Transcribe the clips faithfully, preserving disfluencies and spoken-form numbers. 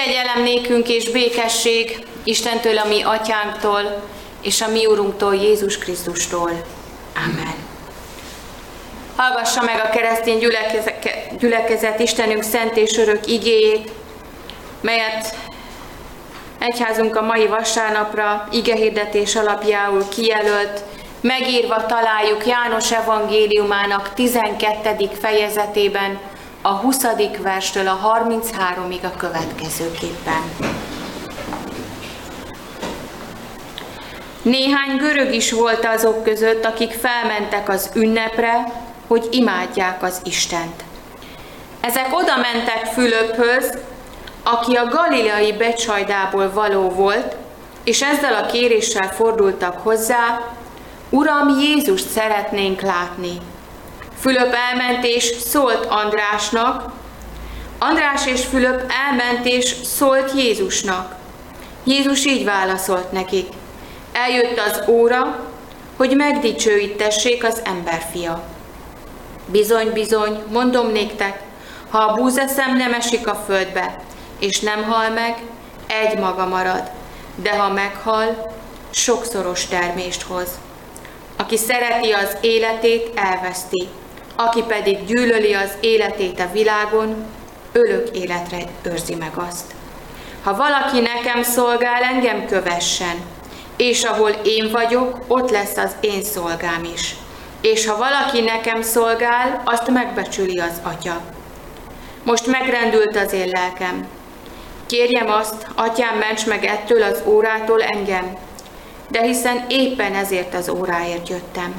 Kegyelem nékünk és békesség Istentől, a mi atyánktól, és a mi Urunktól, Jézus Krisztustól. Amen. Hallgassa meg a keresztény gyülekezet, gyülekezet Istenünk szent és örök igéjét, melyet egyházunk a mai vasárnapra igehirdetés alapjául kijelölt, megírva találjuk János evangéliumának tizenkettedik fejezetében, a huszadik verstől a harmincháromig a következőképpen. Néhány görög is volt azok között, akik felmentek az ünnepre, hogy imádják az Istent. Ezek oda mentek Fülöphöz, aki a galileai Becsajdából való volt, és ezzel a kéréssel fordultak hozzá: Uram, Jézust szeretnénk látni. Fülöp elment és szólt Andrásnak, András és Fülöp elment és szólt Jézusnak. Jézus így válaszolt nekik: eljött az óra, hogy megdicsőítessék az emberfia. Bizony, bizony, mondom néktek, ha a búzeszem nem esik a földbe, és nem hal meg, egy maga marad, de ha meghal, sokszoros termést hoz. Aki szereti az életét, elveszti, aki pedig gyűlöli az életét a világon, örök életre őrzi meg azt. Ha valaki nekem szolgál, engem kövessen, és ahol én vagyok, ott lesz az én szolgám is. És ha valaki nekem szolgál, azt megbecsüli az Atya. Most megrendült az én lelkem. Kérjem azt, Atyám, ments meg ettől az órától engem, de hiszen éppen ezért az óráért jöttem.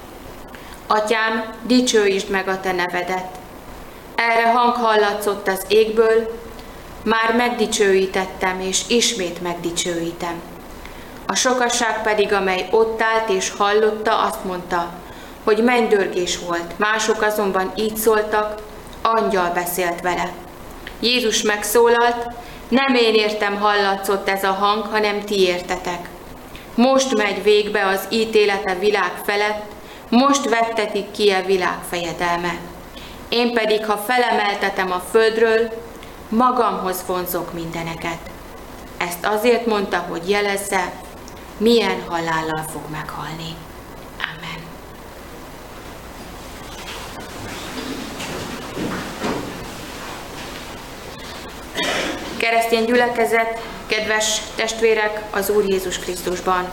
Atyám, dicsőítsd meg a te nevedet. Erre hang hallatszott az égből, már megdicsőítettem, és ismét megdicsőítem. A sokaság pedig, amely ott állt és hallotta, azt mondta, hogy mennydörgés volt, mások azonban így szóltak, angyal beszélt vele. Jézus megszólalt: nem én értem hallatszott ez a hang, hanem ti értetek. Most megy végbe az ítélete világ felett, most vettetik ki a világ fejedelme. Én pedig, ha felemeltetem a földről, magamhoz vonzok mindeneket. Ezt azért mondta, hogy jelezze, milyen halállal fog meghalni. Amen. Keresztény gyülekezet, kedves testvérek az Úr Jézus Krisztusban!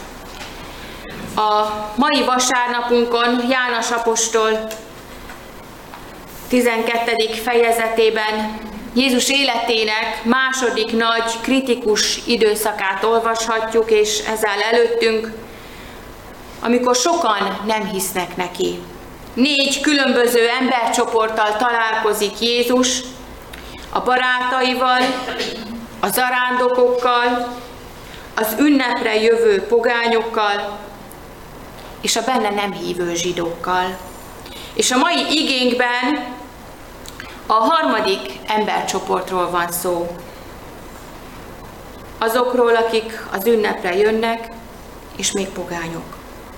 A mai vasárnapunkon János apostol tizenkettedik fejezetében Jézus életének második nagy kritikus időszakát olvashatjuk, és ez áll előttünk, amikor sokan nem hisznek neki. Négy különböző embercsoporttal találkozik Jézus, a barátaival, a zarándokokkal, az ünnepre jövő pogányokkal, és a benne nem hívő zsidókkal. És a mai igénkben a harmadik embercsoportról van szó. Azokról, akik az ünnepre jönnek, és még pogányok.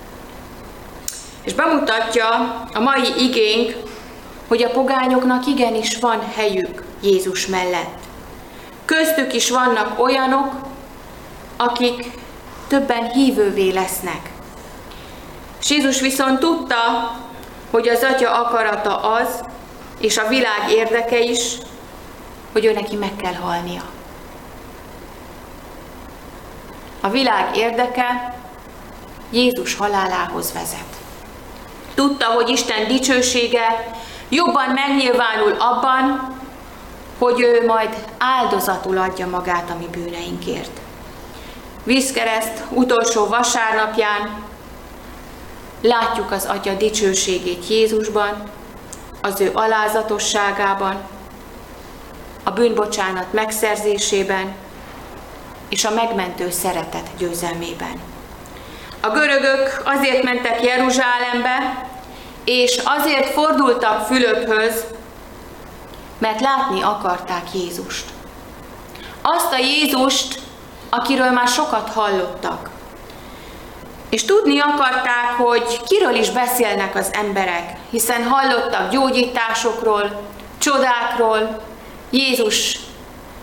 És bemutatja a mai igénk, hogy a pogányoknak igenis van helyük Jézus mellett. Köztük is vannak olyanok, akik többen hívővé lesznek. És Jézus viszont tudta, hogy az Atya akarata az, és a világ érdeke is, hogy ő neki meg kell halnia. A világ érdeke Jézus halálához vezet. Tudta, hogy Isten dicsősége jobban megnyilvánul abban, hogy ő majd áldozatul adja magát a mi bűneinkért. Vízkereszt utolsó vasárnapján látjuk az Atya dicsőségét Jézusban, az ő alázatosságában, a bűnbocsánat megszerzésében és a megmentő szeretet győzelmében. A görögök azért mentek Jeruzsálembe, és azért fordultak Fülöphöz, mert látni akarták Jézust. Azt a Jézust, akiről már sokat hallottak. És tudni akarták, hogy kiről is beszélnek az emberek, hiszen hallottak gyógyításokról, csodákról, Jézus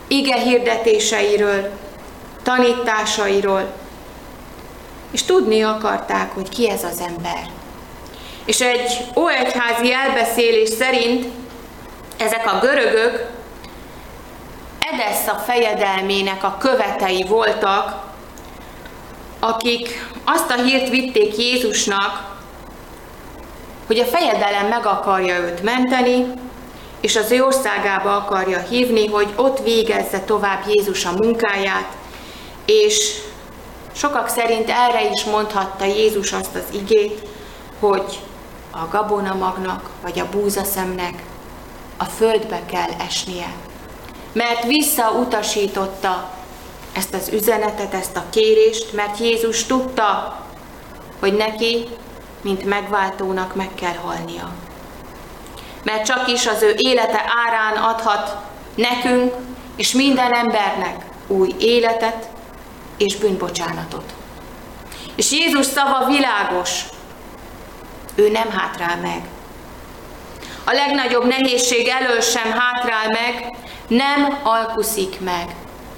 ige hirdetéseiről, tanításairól, és tudni akarták, hogy ki ez az ember. És egy óegyházi elbeszélés szerint ezek a görögök Edessza fejedelmének a követei voltak, akik azt a hírt vitték Jézusnak, hogy a fejedelem meg akarja őt menteni, és az ő országába akarja hívni, hogy ott végezze tovább Jézus a munkáját, és sokak szerint erre is mondhatta Jézus azt az igét, hogy a gabonamagnak vagy a búzaszemnek a földbe kell esnie. Mert visszautasította ezt az üzenetet, ezt a kérést, mert Jézus tudta, hogy neki, mint megváltónak meg kell halnia. Mert csak is az ő élete árán adhat nekünk és minden embernek új életet és bűnbocsánatot. És Jézus szava világos, ő nem hátrál meg. A legnagyobb nehézség elől sem hátrál meg, nem alkuszik meg.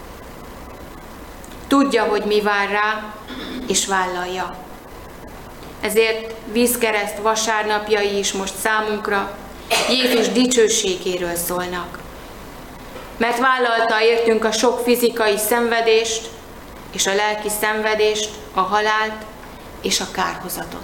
Tudja, hogy mi vár rá, és vállalja. Ezért vízkereszt vasárnapjai is most számunkra Jézus dicsőségéről szólnak. Mert vállalta értünk a sok fizikai szenvedést, és a lelki szenvedést, a halált és a kárhozatot.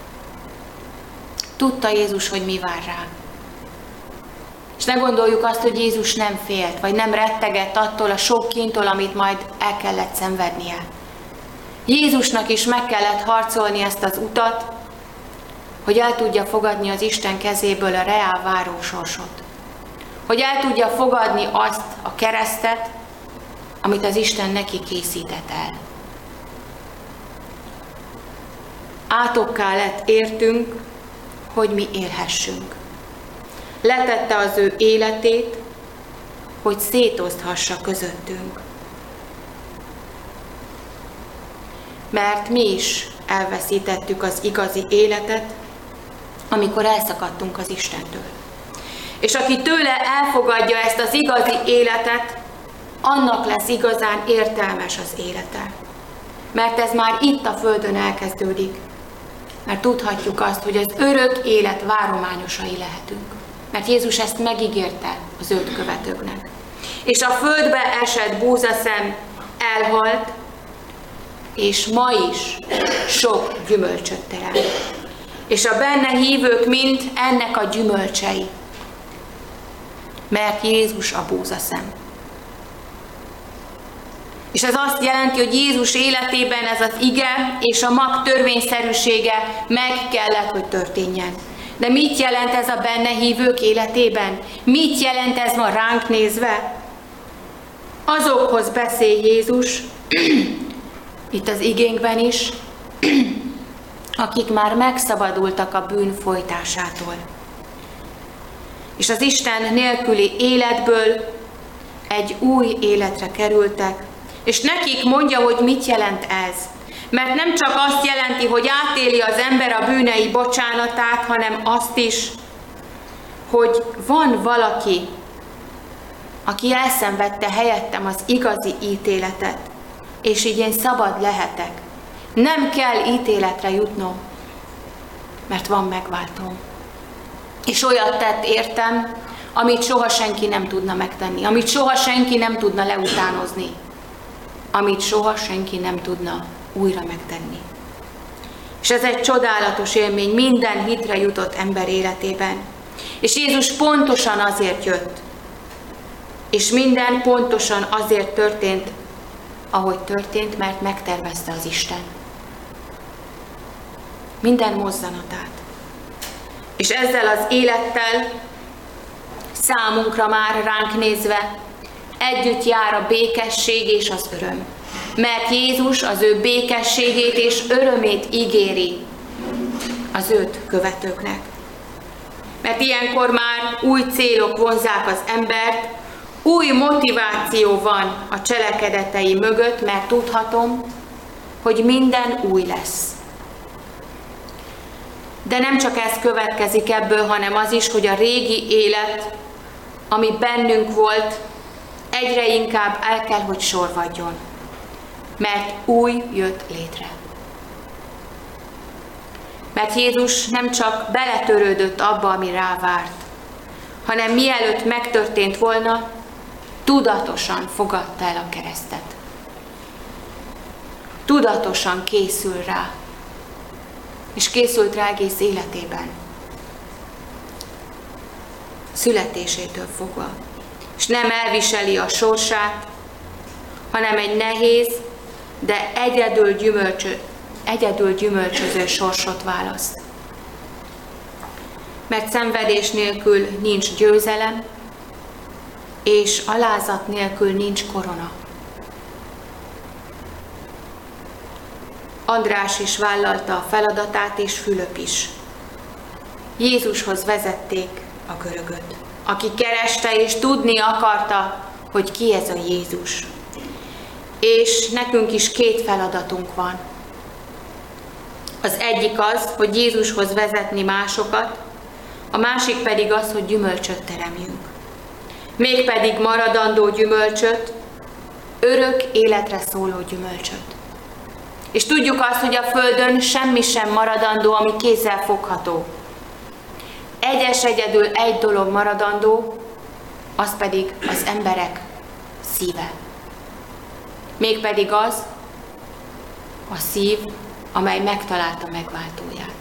Tudta Jézus, hogy mi vár rá. És ne gondoljuk azt, hogy Jézus nem félt, vagy nem rettegett attól a sok kínttól, amit majd el kellett szenvednie. Jézusnak is meg kellett harcolni ezt az utat, hogy el tudja fogadni az Isten kezéből a reál váró sorsot. Hogy el tudja fogadni azt a keresztet, amit az Isten neki készített el. Átokká lett értünk, hogy mi élhessünk. Letette az ő életét, hogy szétoszthassa közöttünk. Mert mi is elveszítettük az igazi életet, amikor elszakadtunk az Istentől. És aki tőle elfogadja ezt az igazi életet, annak lesz igazán értelmes az élete. Mert ez már itt a földön elkezdődik. Mert tudhatjuk azt, hogy az örök élet várományosai lehetünk. Mert Jézus ezt megígérte az őt követőknek. És a földbe esett búzaszem elhalt, és ma is sok gyümölcsöt terel. És a benne hívők mind ennek a gyümölcsei. Mert Jézus a búzaszem. És ez azt jelenti, hogy Jézus életében ez az ige és a mag törvényszerűsége meg kellett, hogy történjen. De mit jelent ez a benne hívők életében? Mit jelent ez ma ránk nézve? Azokhoz beszél Jézus, itt az igénkben is, akik már megszabadultak a bűn folytásától. És az Isten nélküli életből egy új életre kerültek, és nekik mondja, hogy mit jelent ez. Mert nem csak azt jelenti, hogy átéli az ember a bűnei bocsánatát, hanem azt is, hogy van valaki, aki elszenvedte helyettem az igazi ítéletet, és így én szabad lehetek. Nem kell ítéletre jutnom, mert van megváltóm. És olyat tett értem, amit soha senki nem tudna megtenni, amit soha senki nem tudna leutánozni, amit soha senki nem tudna újra megtenni. És ez egy csodálatos élmény minden hitre jutott ember életében. És Jézus pontosan azért jött. És minden pontosan azért történt, ahogy történt, mert megtervezte az Isten. Minden mozzanatát. És ezzel az élettel számunkra már ránk nézve együtt jár a békesség és az öröm. Mert Jézus az ő békességét és örömét ígéri az őt követőknek. Mert ilyenkor már új célok vonzzák az embert, új motiváció van a cselekedetei mögött, mert tudhatom, hogy minden új lesz. De nem csak ez következik ebből, hanem az is, hogy a régi élet, ami bennünk volt, egyre inkább el kell, hogy sorvadjon, mert új jött létre. Mert Jézus nem csak beletörődött abba, ami rá várt, hanem mielőtt megtörtént volna, tudatosan fogadta el a keresztet. Tudatosan készül rá, és készült rá egész életében. Születésétől fogva. És nem elviseli a sorsát, hanem egy nehéz, de egyedül, gyümölcsö, egyedül gyümölcsöző sorsot választ. Mert szenvedés nélkül nincs győzelem, és alázat nélkül nincs korona. András is vállalta a feladatát, és Fülöp is. Jézushoz vezették a görögöt, aki kereste és tudni akarta, hogy ki ez a Jézus. És nekünk is két feladatunk van. Az egyik az, hogy Jézushoz vezetni másokat, a másik pedig az, hogy gyümölcsöt teremjünk. Mégpedig maradandó gyümölcsöt, örök életre szóló gyümölcsöt. És tudjuk azt, hogy a Földön semmi sem maradandó, ami kézzel fogható. Egyes egyedül egy dolog maradandó, az pedig az emberek szíve. Mégpedig az a szív, amely megtalálta megváltóját.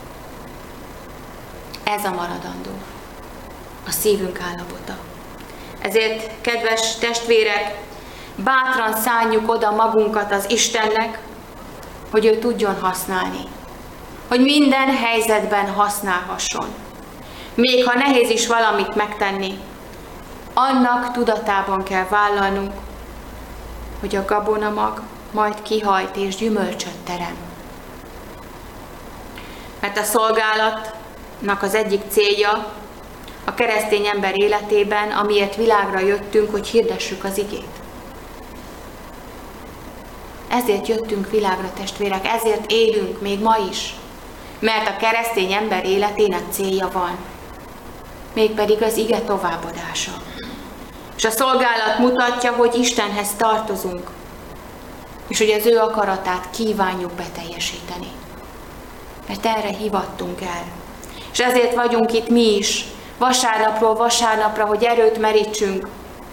Ez a maradandó, a szívünk állapota. Ezért, kedves testvérek, bátran szánjuk oda magunkat az Istennek, hogy ő tudjon használni, hogy minden helyzetben használhasson. Még ha nehéz is valamit megtenni, annak tudatában kell vállalnunk, hogy a gabonamag majd kihajt és gyümölcsöt terem. Mert a szolgálatnak az egyik célja a keresztény ember életében, amiért világra jöttünk, hogy hirdessük az igét. Ezért jöttünk világra, testvérek, ezért élünk még ma is. Mert a keresztény ember életének célja van, mégpedig az ige továbbadása. És a szolgálat mutatja, hogy Istenhez tartozunk, és hogy az ő akaratát kívánjuk beteljesíteni. Mert erre hivattunk el. És ezért vagyunk itt mi is, vasárnapról vasárnapra, hogy erőt merítsünk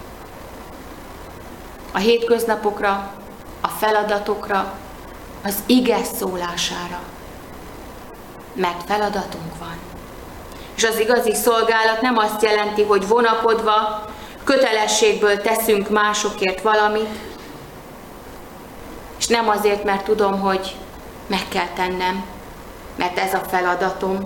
a hétköznapokra, a feladatokra, az ige szólására. Mert feladatunk van. És az igazi szolgálat nem azt jelenti, hogy vonakodva, kötelességből teszünk másokért valamit, és nem azért, mert tudom, hogy meg kell tennem, mert ez a feladatom,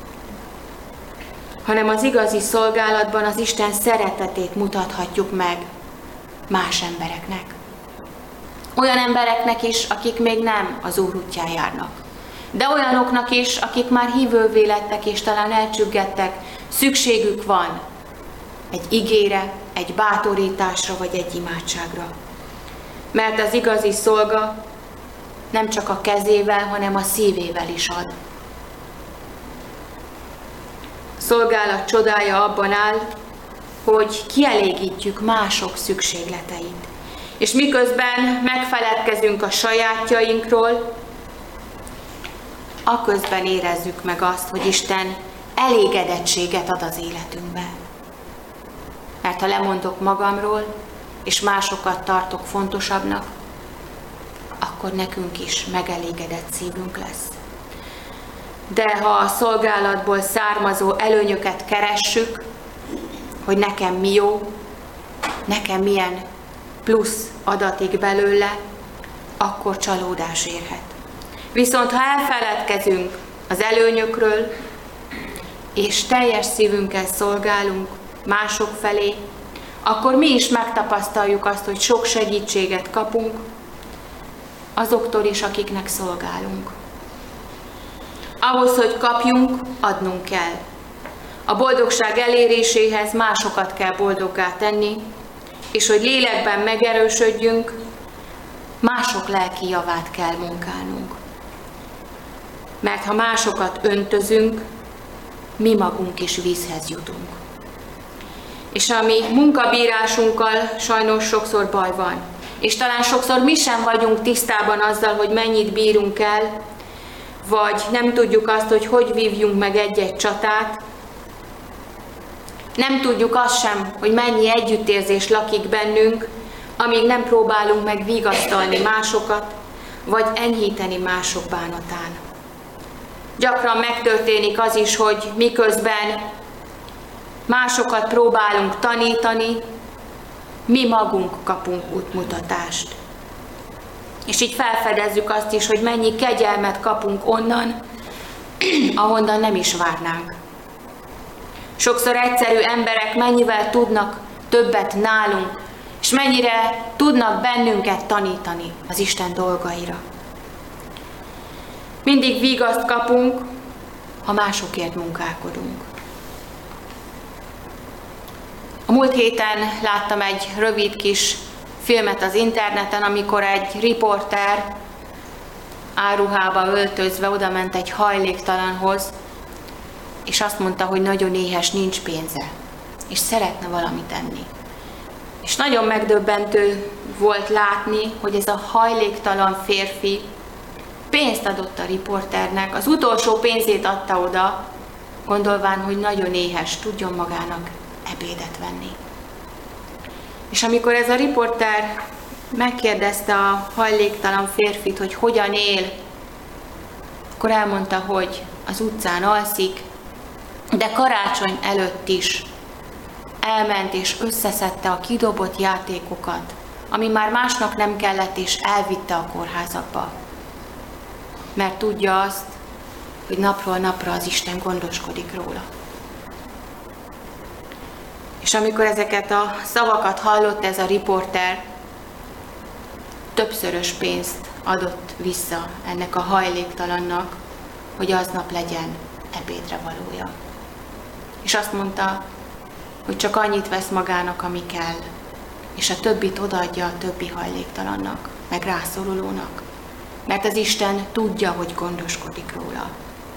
hanem az igazi szolgálatban az Isten szeretetét mutathatjuk meg más embereknek. Olyan embereknek is, akik még nem az Úr útján járnak. De olyanoknak is, akik már hívővé lettek és talán elcsüggedtek, szükségük van egy igére, egy bátorításra vagy egy imádságra. Mert az igazi szolga nem csak a kezével, hanem a szívével is ad. A szolgálat csodája abban áll, hogy kielégítjük mások szükségleteit. És miközben megfeledkezünk a sajátjainkról, aközben érezzük meg azt, hogy Isten elégedettséget ad az életünkbe. Mert ha lemondok magamról, és másokat tartok fontosabbnak, akkor nekünk is megelégedett szívünk lesz. De ha a szolgálatból származó előnyöket keressük, hogy nekem mi jó, nekem milyen plusz adatik belőle, akkor csalódás érhet. Viszont ha elfeledkezünk az előnyökről, és teljes szívünkkel szolgálunk mások felé, akkor mi is megtapasztaljuk azt, hogy sok segítséget kapunk azoktól is, akiknek szolgálunk. Ahhoz, hogy kapjunk, adnunk kell. A boldogság eléréséhez másokat kell boldoggá tenni, és hogy lélekben megerősödjünk, mások lelki javát kell munkálnunk. Mert ha másokat öntözünk, mi magunk is vízhez jutunk. És a mi munkabírásunkkal sajnos sokszor baj van. És talán sokszor mi sem vagyunk tisztában azzal, hogy mennyit bírunk el, vagy nem tudjuk azt, hogy hogy vívjunk meg egy-egy csatát. Nem tudjuk azt sem, hogy mennyi együttérzés lakik bennünk, amíg nem próbálunk meg vigasztalni másokat, vagy enyhíteni mások bánatán. Gyakran megtörténik az is, hogy miközben másokat próbálunk tanítani, mi magunk kapunk útmutatást. És így felfedezzük azt is, hogy mennyi kegyelmet kapunk onnan, ahonnan nem is várnánk. Sokszor egyszerű emberek mennyivel tudnak többet nálunk, és mennyire tudnak bennünket tanítani az Isten dolgaira. Mindig vigaszt kapunk, ha másokért munkálkodunk. A múlt héten láttam egy rövid kis filmet az interneten, amikor egy riporter áruhába öltözve odament egy hajléktalanhoz, és azt mondta, hogy nagyon éhes, nincs pénze, és szeretne valamit enni. És nagyon megdöbbentő volt látni, hogy ez a hajléktalan férfi pénzt adott a riporternek, az utolsó pénzét adta oda, gondolván, hogy nagyon éhes, tudjon magának ebédet venni. És amikor ez a riporter megkérdezte a hajléktalan férfit, hogy hogyan él, akkor elmondta, hogy az utcán alszik, de karácsony előtt is elment és összeszedte a kidobott játékokat, ami már másnak nem kellett, és elvitte a kórházakba. Mert tudja azt, hogy napról napra az Isten gondoskodik róla. És amikor ezeket a szavakat hallott ez a riporter, többszörös pénzt adott vissza ennek a hajléktalannak, hogy aznap legyen ebédre valója. És azt mondta, hogy csak annyit vesz magának, ami kell, és a többit odaadja a többi hajléktalannak, meg rászorulónak, mert az Isten tudja, hogy gondoskodik róla.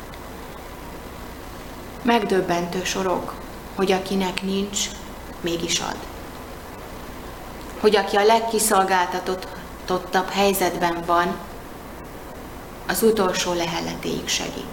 Megdöbbentő sorok, hogy akinek nincs, mégis ad. Hogy aki a legkiszolgáltatottabb helyzetben van, az utolsó lehelletéig segít.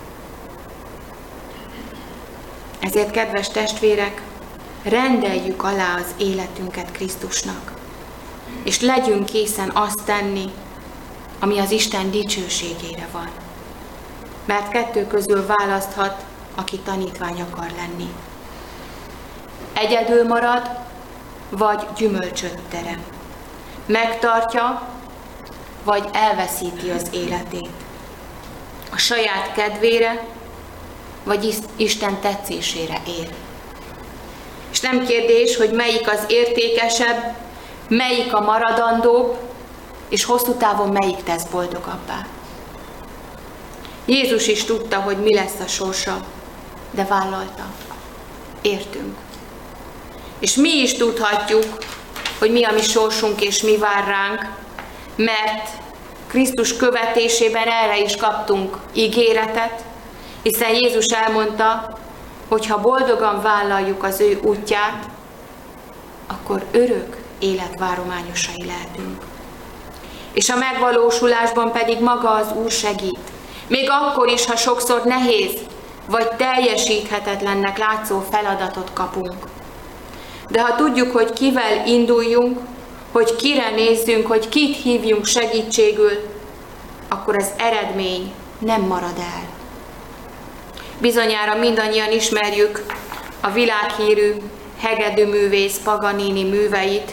Ezért, kedves testvérek, rendeljük alá az életünket Krisztusnak, és legyünk készen azt tenni, ami az Isten dicsőségére van. Mert kettő közül választhat, aki tanítvány akar lenni. Egyedül marad, vagy gyümölcsöt terem. Megtartja, vagy elveszíti az életét. A saját kedvére, vagy Isten tetszésére él. És nem kérdés, hogy melyik az értékesebb, melyik a maradandóbb, és hosszú távon melyik tesz boldogabbá. Jézus is tudta, hogy mi lesz a sorsa, de vállalta. Értünk. És mi is tudhatjuk, hogy mi a mi sorsunk és mi vár ránk, mert Krisztus követésében erre is kaptunk ígéretet, hiszen Jézus elmondta, hogy ha boldogan vállaljuk az ő útját, akkor örök élet várományosai lehetünk. És a megvalósulásban pedig maga az Úr segít. Még akkor is, ha sokszor nehéz vagy teljesíthetetlennek látszó feladatot kapunk. De ha tudjuk, hogy kivel induljunk, hogy kire nézzünk, hogy kit hívjunk segítségül, akkor az eredmény nem marad el. Bizonyára mindannyian ismerjük a világhírű hegedűművész Paganini műveit,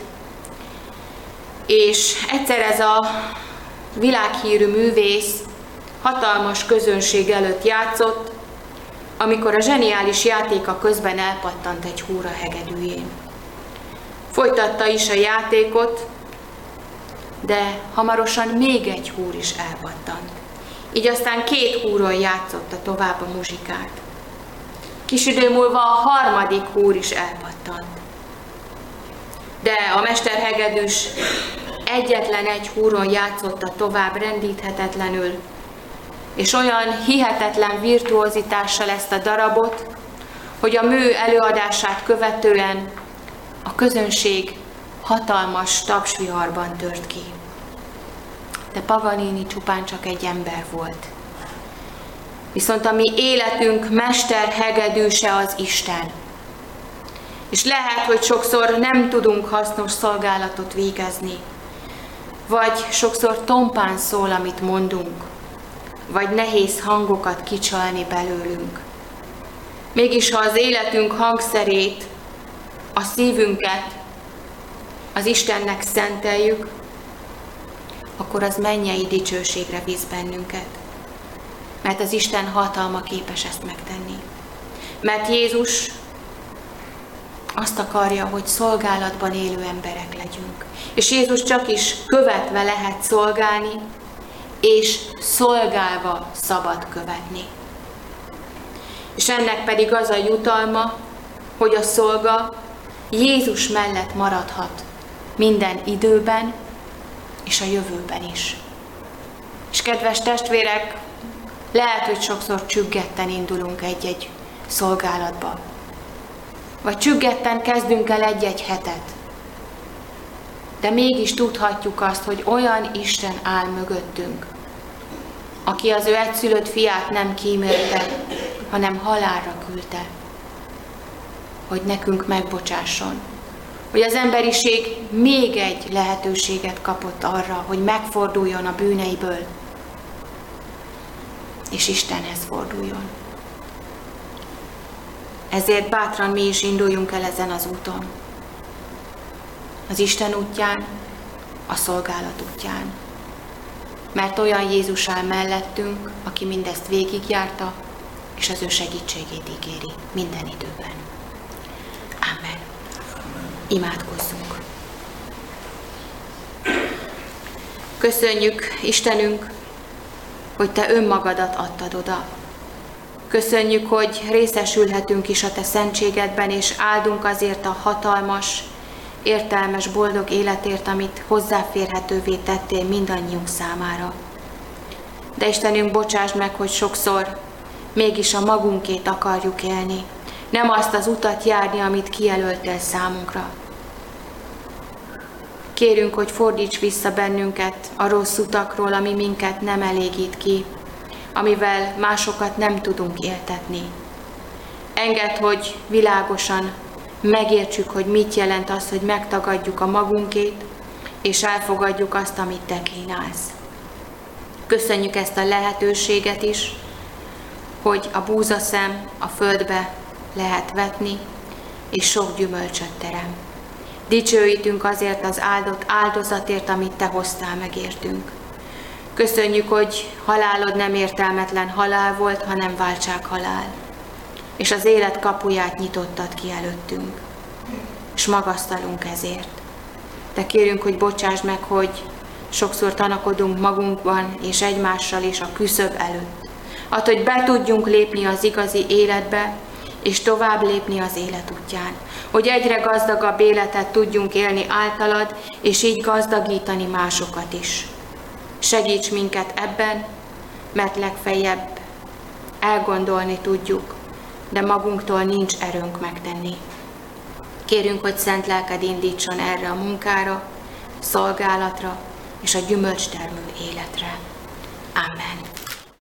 és egyszer ez a világhírű művész hatalmas közönség előtt játszott, amikor a zseniális játéka közben elpattant egy húr a hegedűjén. Folytatta is a játékot, de hamarosan még egy húr is elpattant. Így aztán két húron játszotta tovább a muzsikát. Kis idő múlva a harmadik húr is elpattant. De a mesterhegedűs egyetlen egy húron játszotta tovább rendíthetetlenül, és olyan hihetetlen virtuózitással ezt a darabot, hogy a mű előadását követően a közönség hatalmas tapsviharban tört ki. De Paganini csupán csak egy ember volt. Viszont a mi életünk mesterhegedűse az Isten. És lehet, hogy sokszor nem tudunk hasznos szolgálatot végezni, vagy sokszor tompán szól, amit mondunk, vagy nehéz hangokat kicsalni belőlünk. Mégis, ha az életünk hangszerét, a szívünket az Istennek szenteljük, akkor az mennyei dicsőségre visz bennünket. Mert az Isten hatalma képes ezt megtenni. Mert Jézus azt akarja, hogy szolgálatban élő emberek legyünk. És Jézus csak is követve lehet szolgálni, és szolgálva szabad követni. És ennek pedig az a jutalma, hogy a szolga Jézus mellett maradhat minden időben és a jövőben is. És kedves testvérek, lehet, hogy sokszor csüggetten indulunk egy-egy szolgálatba. Vagy csüggetten kezdünk el egy-egy hetet. De mégis tudhatjuk azt, hogy olyan Isten áll mögöttünk, aki az ő egyszülött fiát nem kímélte, hanem halálra küldte, hogy nekünk megbocsásson. Hogy az emberiség még egy lehetőséget kapott arra, hogy megforduljon a bűneiből, és Istenhez forduljon. Ezért bátran mi is induljunk el ezen az úton. Az Isten útján, a szolgálat útján. Mert olyan Jézus áll mellettünk, aki mindezt végigjárta, és az ő segítségét ígéri minden időben. Amen. Imádkozzunk. Köszönjük, Istenünk, hogy Te önmagadat adtad oda. Köszönjük, hogy részesülhetünk is a Te szentségedben, és áldunk azért a hatalmas, értelmes, boldog életért, amit hozzáférhetővé tettél mindannyiunk számára. De Istenünk, bocsásd meg, hogy sokszor mégis a magunkét akarjuk élni, nem azt az utat járni, amit kijelöltél számunkra. Kérünk, hogy fordíts vissza bennünket a rossz utakról, ami minket nem elégít ki, amivel másokat nem tudunk éltetni. Engedd, hogy világosan megértsük, hogy mit jelent az, hogy megtagadjuk a magunkét, és elfogadjuk azt, amit Te kínálsz. Köszönjük ezt a lehetőséget is, hogy a búzaszem a földbe lehet vetni, és sok gyümölcsöt terem. Dicsőítünk azért az áldott áldozatért, amit Te hoztál meg értünk. Köszönjük, hogy halálod nem értelmetlen halál volt, hanem váltsághalál. És az élet kapuját nyitottad ki előttünk. És magasztalunk ezért. De kérünk, hogy bocsásd meg, hogy sokszor tanakodunk magunkban és egymással is a küszöb előtt. Add, hogy be tudjunk lépni az igazi életbe, és tovább lépni az élet útján. Hogy egyre gazdagabb életet tudjunk élni általad, és így gazdagítani másokat is. Segíts minket ebben, mert legfeljebb elgondolni tudjuk, de magunktól nincs erőnk megtenni. Kérünk, hogy szent lelked indítson erre a munkára, szolgálatra és a gyümölcstermő életre. Amen.